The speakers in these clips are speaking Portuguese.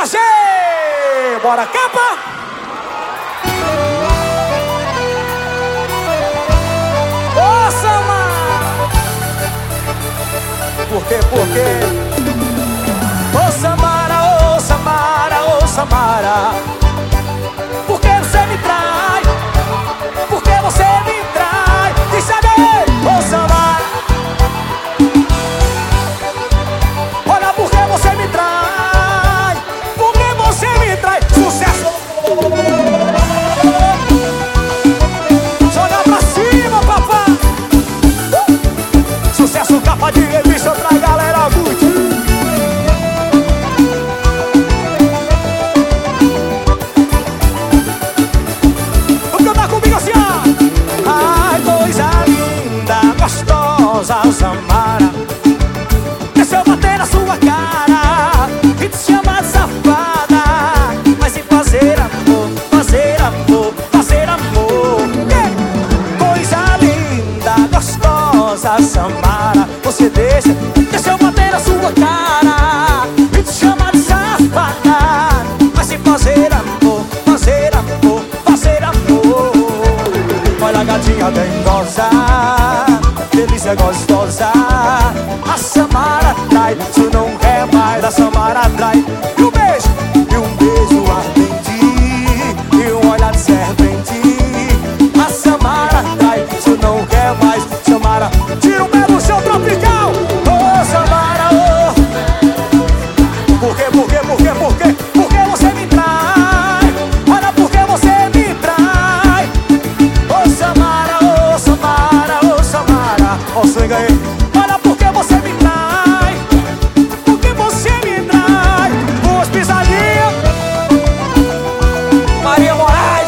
Jorge! Bora, capa! Ô, Samara! Por quê, por quê? Ô, Samara, ô, Samara, ô, Samara, por que você me trai? Por que você me trai? Diz saber, ô, Samara. Olha, por que você me trai? Por que você me trai? Sucesso! Joga pra cima, papai! Sucesso, capa de revista pra galera muito. Vamos cantar comigo assim, ó. Ai, coisa linda, gostosa, Samara. Deixa eu bater na sua cara e te chamar de safada. Mas se fazer amor, fazer amor, fazer amor. Coisa linda, gostosa, Samara. Você deixa eu bater na sua cara e te chamar de safada. Mas se fazer amor, fazer amor, fazer amor. Olha a gatinha dengosa, delícia gostosa. A Samara trai, isso não é mais. A Samara trai. E um beijo ardente, e um olhar de serpente. A Samara trai, isso não quer mais. Samara, tira o pé do chão tropical. Ô, Samara, ô. Por quê, por quê, por quê, por quê? Por que você me trai? Olha, por que você me trai? Ô, Samara, ô, Samara, ô, Samara. Ó, swing aí. Olha, por que você me trai? Por que você me trai? Duas pisadinhas. Maria Moraes.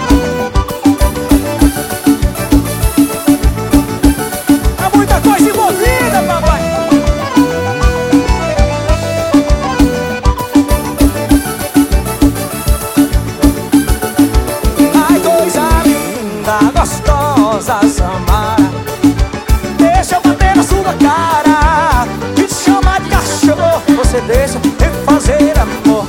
É muita coisa envolvida, papai. Ai, coisa linda, gostosa, Samara. Deixa eu bater na sua cara e te chamar de cachorro. Você deixa eu fazer amor,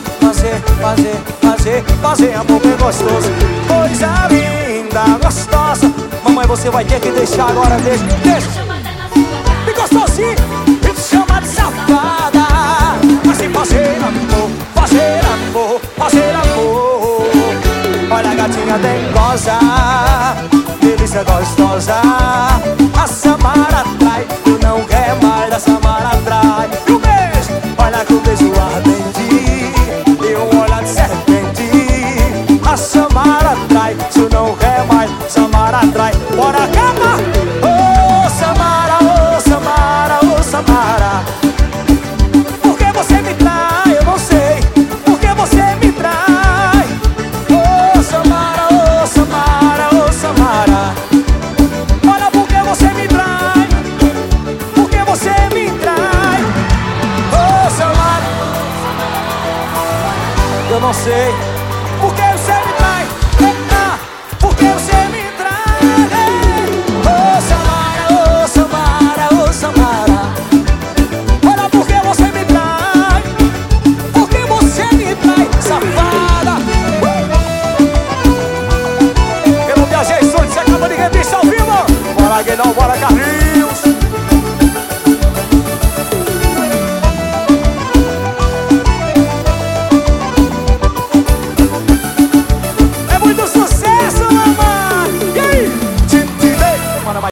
fazer amor bem gostoso. Coisa linda, gostosa. Mamãe, você vai ter que deixar agora, deixa. Bem gostosinho e te chamar de safada. Mas se fazer amor, fazer amor, fazer amor. Olha a gatinha dengosa, delícia gostosa. A Samara trai, tu não quer mais. A Samara trai. E um beijo, olha com o beijo ardente, e um olhar de serpente. A Samara trai, tu não quer mais. Samara trai. Bora, cama! Ô, Samara, ô, Samara, ô, Samara. Por que você me trai? Eu não sei. Por que você me trai? Ô, Samara, ô, Samara, ô, Samara. Olha, por que você me trai? Por que você me trai? Ô, Samara. Eu não sei. Por que